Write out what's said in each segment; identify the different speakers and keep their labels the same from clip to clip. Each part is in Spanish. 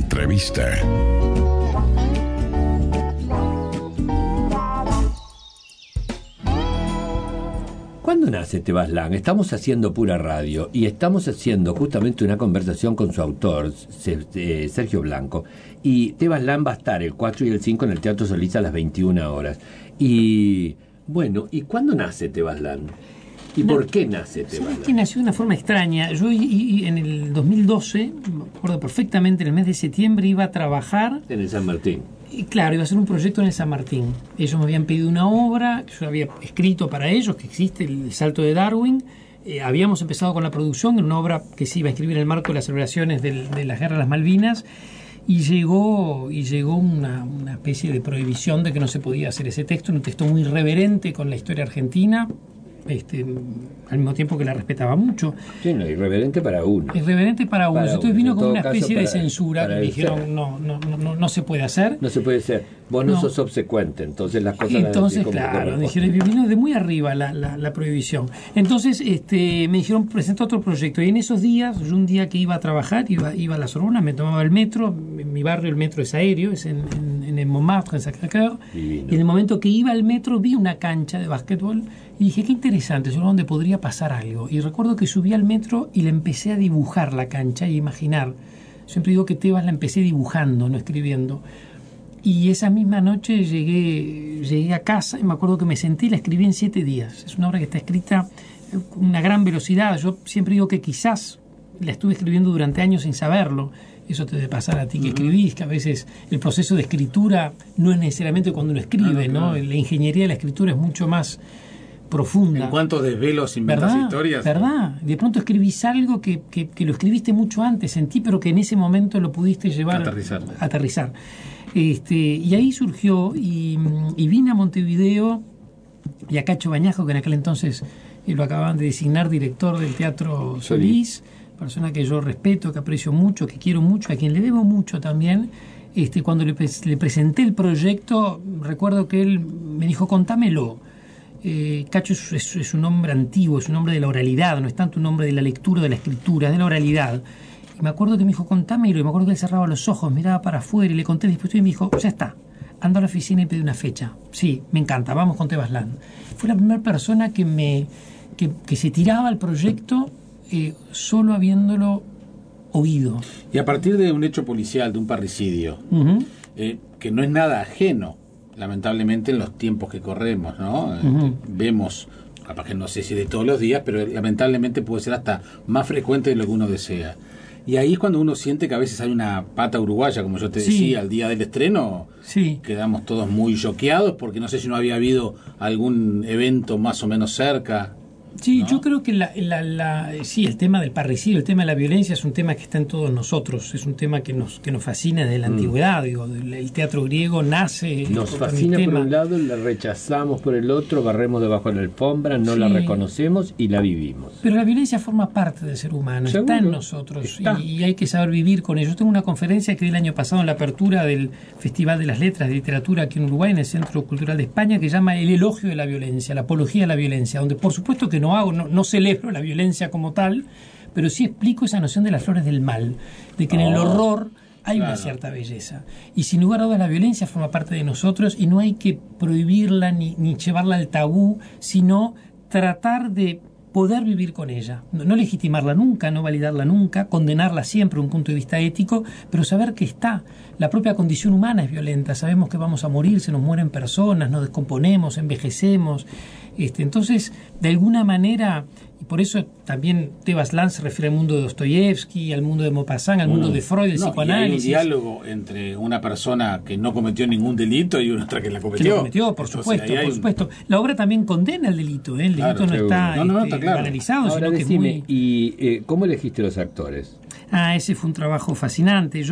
Speaker 1: Entrevista.
Speaker 2: ¿Cuándo nace Tebas-Lan? Estamos haciendo Pura Radio y estamos haciendo justamente una conversación con su autor, Sergio Blanco. Y Tebas-Lan va a estar el 4 y el 5 en el Teatro Solís a las 21 horas. Y bueno, ¿y cuándo nace Tebas-Lan? ¿Y por qué nace Tebas-Lan?
Speaker 3: ¿Sabes que nació de una forma extraña? Yo en el 2012, me acuerdo perfectamente, en el mes de septiembre iba a trabajar...
Speaker 2: En el San Martín.
Speaker 3: Y claro, iba a hacer un proyecto en el San Martín. Ellos me habían pedido una obra que yo había escrito para ellos, que existe, El Salto de Darwin. Habíamos empezado con la producción en una obra que se iba a escribir en el marco de las celebraciones de la Guerra de las Malvinas. Y llegó una especie de prohibición de que no se podía hacer ese texto, un texto muy irreverente con la historia argentina, al mismo tiempo que la respetaba mucho.
Speaker 2: Sí, no, irreverente para uno.
Speaker 3: Irreverente para uno. Entonces vino con una especie de censura que me dijeron, no se puede hacer.
Speaker 2: No se puede hacer. Vos no sos obsecuente, entonces las cosas...
Speaker 3: Entonces, claro, me dijeron, vino de muy arriba la prohibición. Entonces me dijeron, presenta otro proyecto. Y en esos días, yo un día que iba a trabajar, iba a la Sorbona, me tomaba el metro. En mi barrio el metro es aéreo, es en el Montmartre, en Sacré-Cœur. Y en el momento que iba al metro vi una cancha de básquetbol y dije, qué interesante, yo donde podría pasar algo. Y recuerdo que subí al metro y le empecé a dibujar la cancha y imaginar. Siempre digo que Tebas la empecé dibujando, no escribiendo. Y esa misma noche llegué a casa y me acuerdo que me senté y la escribí en 7 días. Es una obra que está escrita con una gran velocidad. Yo siempre digo que quizás la estuve escribiendo durante años sin saberlo. Eso te debe pasar a ti que escribís, que a veces el proceso de escritura no es necesariamente cuando uno escribe, ¿no? La ingeniería de la escritura es mucho más profunda.
Speaker 4: ¿En cuántos desvelos inventas historias?
Speaker 3: ¿Verdad? De pronto escribís algo que lo escribiste mucho antes en ti, pero que en ese momento lo pudiste llevar... Aterrizar. Y ahí surgió, y vine a Montevideo, y a Cacho Bañajo, que en aquel entonces lo acababan de designar director del Teatro Solís, persona que yo respeto, que aprecio mucho, que quiero mucho, a quien le debo mucho también. Cuando le presenté el proyecto, recuerdo que él me dijo, contámelo. Cacho es un hombre antiguo, es un hombre de la oralidad, no es tanto un hombre de la lectura, de la escritura, es de la oralidad. Y me acuerdo que me dijo, contámelo, y me acuerdo que él cerraba los ojos, miraba para afuera y le conté dispuesto y me dijo, ya está, anda a la oficina y pedí una fecha. Sí, me encanta, vamos con Tebas-Lan. Fue la primera persona que se tiraba al proyecto solo habiéndolo oído.
Speaker 4: Y a partir de un hecho policial, de un parricidio, que no es nada ajeno, lamentablemente, en los tiempos que corremos, ¿no? Vemos, capaz que no sé si de todos los días, pero lamentablemente puede ser hasta más frecuente de lo que uno desea. Y ahí es cuando uno siente que a veces hay una pata uruguaya, como yo te decía, al día del estreno, quedamos todos muy choqueados, porque no sé si no había habido algún evento más o menos cerca.
Speaker 3: Sí,
Speaker 4: ¿no?
Speaker 3: Yo creo que el tema del parricidio, el tema de la violencia es un tema que está en todos nosotros, es un tema que nos fascina desde la antigüedad, digo, el teatro griego nace...
Speaker 2: Nos fascina por un lado, la rechazamos por el otro, barremos debajo de la alfombra, no la reconocemos y la vivimos.
Speaker 3: Pero la violencia forma parte del ser humano, está en nosotros y hay que saber vivir con ello. Yo tengo una conferencia que di el año pasado en la apertura del Festival de las Letras de Literatura aquí en Uruguay, en el Centro Cultural de España, que se llama El elogio de la violencia, la apología de la violencia, donde por supuesto que no celebro la violencia como tal, pero sí explico esa noción de las flores del mal, de que en el horror hay una cierta belleza. Y sin lugar a dudas la violencia forma parte de nosotros y no hay que prohibirla ni llevarla al tabú, sino tratar de poder vivir con ella. No legitimarla nunca, no validarla nunca, condenarla siempre desde un punto de vista ético, pero saber que está. La propia condición humana es violenta, sabemos que vamos a morir, se nos mueren personas, nos descomponemos, envejecemos. Entonces, de alguna manera, y por eso también Tebas-Lan se refiere al mundo de Dostoyevsky, al mundo de Maupassant, al mundo de Freud, del psicoanálisis.
Speaker 4: Y hay un diálogo entre una persona que no cometió ningún delito y otra que la cometió.
Speaker 3: Que lo cometió, por supuesto. La obra también condena el delito, el delito no está banalizado,
Speaker 2: ahora
Speaker 3: sino
Speaker 2: decime,
Speaker 3: que es muy...
Speaker 2: ¿y cómo elegiste los actores?
Speaker 3: Ese fue un trabajo fascinante.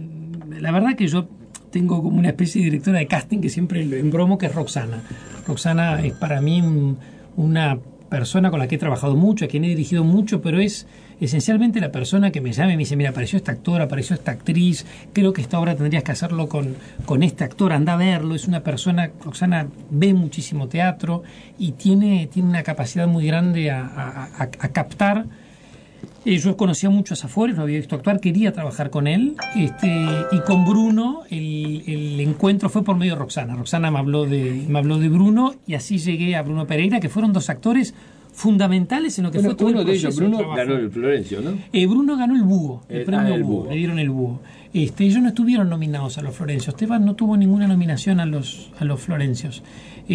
Speaker 3: La verdad que yo tengo como una especie de directora de casting que siempre embromo, que es Roxana. Roxana es para mí una persona con la que he trabajado mucho, a quien he dirigido mucho, pero es esencialmente la persona que me llama y me dice, mira, apareció esta actora, apareció esta actriz, creo que esta obra tendrías que hacerlo con este actor, anda a verlo. Es una persona, Roxana ve muchísimo teatro y tiene una capacidad muy grande a captar Yo conocía mucho a Safores, lo había visto actuar, quería trabajar con él, y con Bruno el encuentro fue por medio de Roxana. Roxana me habló de Bruno, y así llegué a Bruno Pereira, que fueron dos actores fundamentales en lo que fue todo
Speaker 2: uno
Speaker 3: el
Speaker 2: de ellos,
Speaker 3: proceso
Speaker 2: Bruno, ganó el Florencio, ¿no?
Speaker 3: Bruno ganó el Búho, el premio
Speaker 2: el
Speaker 3: Búho,
Speaker 2: Búho.
Speaker 3: le dieron el Búho. Ellos no estuvieron nominados a los Florencios. Esteban no tuvo ninguna nominación a los Florencios.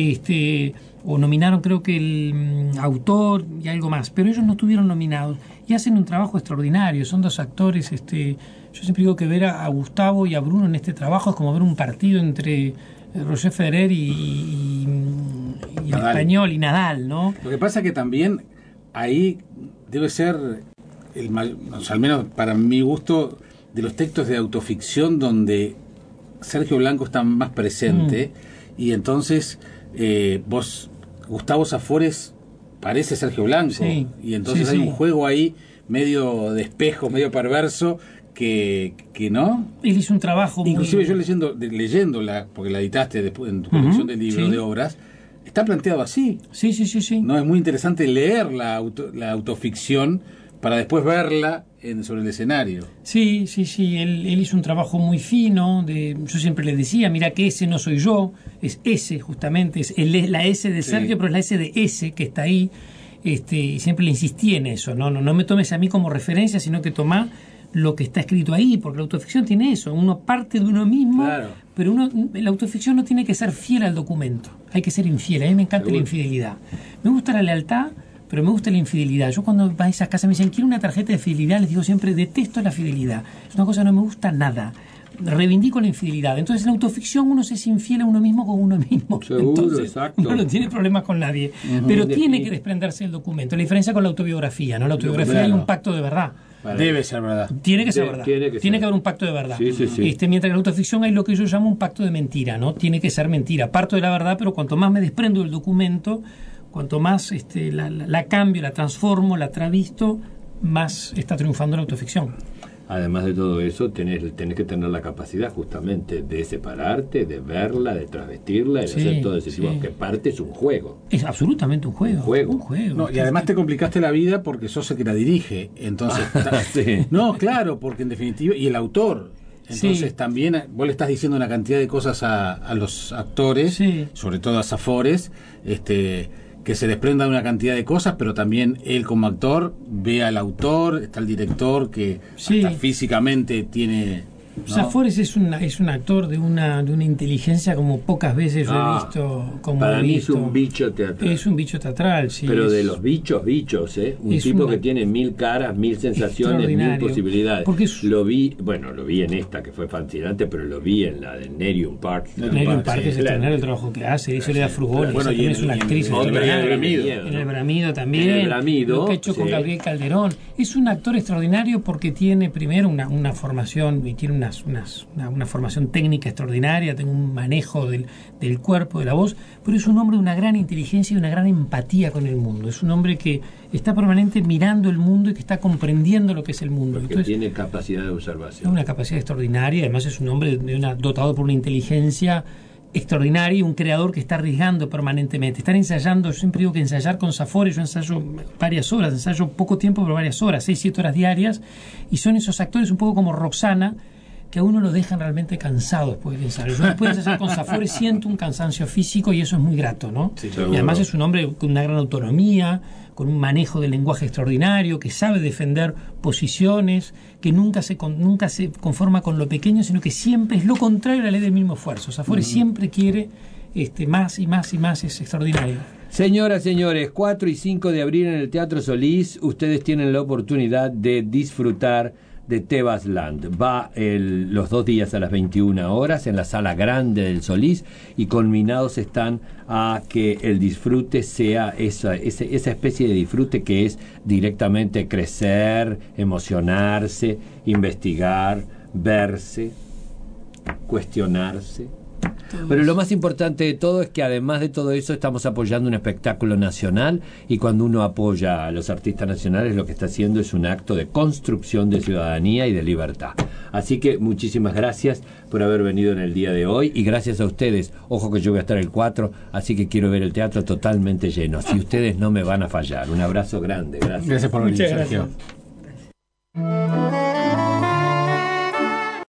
Speaker 3: O nominaron, creo que el autor y algo más, pero ellos no estuvieron nominados y hacen un trabajo extraordinario. Son dos actores. Yo siempre digo que ver a Gustavo y a Bruno en este trabajo es como ver un partido entre Roger Federer y el español y Nadal, ¿no?
Speaker 4: Lo que pasa que también ahí debe ser al menos para mi gusto, de los textos de autoficción donde Sergio Blanco está más presente, y entonces Gustavo Safores parece Sergio Blanco,
Speaker 3: sí,
Speaker 4: y entonces hay un juego ahí medio de espejo, medio perverso, que no.
Speaker 3: Él hizo un trabajo
Speaker 4: inclusive yo leyéndola, porque la editaste después en tu colección de libros de obras, está planteado así.
Speaker 3: Sí.
Speaker 4: No, es muy interesante leer la autoficción para después verla sobre el escenario.
Speaker 3: Sí. Él hizo un trabajo muy fino. Yo siempre le decía, mira que ese no soy yo, es ese justamente, es la S de Sergio, pero es la S de ese que está ahí. Y siempre le insistí en eso. No me tomes a mí como referencia, sino que tomá lo que está escrito ahí, porque la autoficción tiene eso, uno parte de uno mismo, claro. Pero la autoficción no tiene que ser fiel al documento, hay que ser infiel. A mí me encanta la infidelidad, me gusta la lealtad, pero me gusta la infidelidad. Yo cuando voy a esas casas me dicen, quiero una tarjeta de fidelidad, les digo siempre, detesto la fidelidad, es una cosa que no me gusta nada, reivindico la infidelidad. Entonces en la autoficción uno se es infiel a uno mismo con uno mismo.
Speaker 2: Seguro,
Speaker 3: entonces,
Speaker 2: exacto.
Speaker 3: Uno no tiene problemas con nadie, pero tiene que desprenderse del documento. La diferencia con la autobiografía, ¿no? La autobiografía hay un pacto de verdad.
Speaker 4: Debe ser verdad.
Speaker 3: Tiene que ser verdad. Tiene que haber un pacto de verdad.
Speaker 2: Sí.
Speaker 3: Mientras que en la autoficción hay lo que yo llamo un pacto de mentira, ¿no? Tiene que ser mentira. Parto de la verdad, pero cuanto más me desprendo del documento, cuanto más la cambio, la transformo, la travisto, más está triunfando la autoficción.
Speaker 2: Además de todo eso, tenés que tener la capacidad justamente de separarte, de verla, de travestirla, de hacer todo ese tipo, que parte es un juego.
Speaker 3: Es absolutamente un juego. Un juego.
Speaker 4: No, y además te complicaste la vida porque sos el que la dirige. Entonces, no, claro, porque en definitiva, y el autor. Entonces también vos le estás diciendo una cantidad de cosas a los actores, sobre todo a Safores, que se desprenda de una cantidad de cosas, pero también él como actor ve al autor, está el director que hasta físicamente tiene, ¿no?
Speaker 3: Safores es un actor de una inteligencia como pocas veces yo he visto.
Speaker 2: Para mí es un bicho teatral.
Speaker 3: Es un bicho teatral, sí.
Speaker 2: Pero de los bichos, un tipo que tiene 1000 caras, 1000 sensaciones, 1000 posibilidades. Lo vi en esta que fue fascinante, pero lo vi en la de Nerium Park.
Speaker 3: Nerium Park es extraordinario el trabajo que hace, hizo Leda Frugoni, también es una actriz extraordinaria. En el Bramido también.
Speaker 2: En el Bramido.
Speaker 3: Lo que ha hecho con Gabriel Calderón. Es un actor extraordinario porque tiene primero una formación y tiene una formación técnica extraordinaria, tiene un manejo del cuerpo, de la voz, pero es un hombre de una gran inteligencia y una gran empatía con el mundo. Es un hombre que está permanente mirando el mundo y que está comprendiendo lo que es el mundo.
Speaker 2: Porque tiene capacidad de observación.
Speaker 3: Una capacidad extraordinaria, además es un hombre dotado por una inteligencia extraordinaria y un creador que está arriesgando permanentemente. Estar ensayando, yo siempre digo que ensayar con Safores, yo ensayo varias horas, ensayo poco tiempo pero varias horas, 6-7 horas diarias, y son esos actores un poco como Roxana, que a uno lo dejan realmente cansado después del ensayo. Yo después de ensayar con Safores siento un cansancio físico y eso es muy grato, ¿no?
Speaker 2: Sí,
Speaker 3: y además es un hombre con una gran autonomía, con un manejo del lenguaje extraordinario, que sabe defender posiciones, que nunca se conforma con lo pequeño, sino que siempre es lo contrario a la ley del mismo esfuerzo. Safores siempre quiere más y más y más, es extraordinario.
Speaker 2: Señoras, señores, 4 y 5 de abril en el Teatro Solís, ustedes tienen la oportunidad de disfrutar de Tebas Land. Va los 2 días a las 21 horas en la sala grande del Solís y conminados están a que el disfrute sea esa especie de disfrute que es directamente crecer, emocionarse, investigar, verse, cuestionarse. Pero lo más importante de todo es que además de todo eso estamos apoyando un espectáculo nacional, y cuando uno apoya a los artistas nacionales lo que está haciendo es un acto de construcción de ciudadanía y de libertad. Así que muchísimas gracias por haber venido en el día de hoy, y gracias a ustedes. Ojo que yo voy a estar el 4, así que quiero ver el teatro totalmente lleno. Si ustedes no me van a fallar. Un abrazo grande. Gracias.
Speaker 4: Gracias por venir,
Speaker 3: Muchas
Speaker 4: Sergio.
Speaker 3: Gracias. Música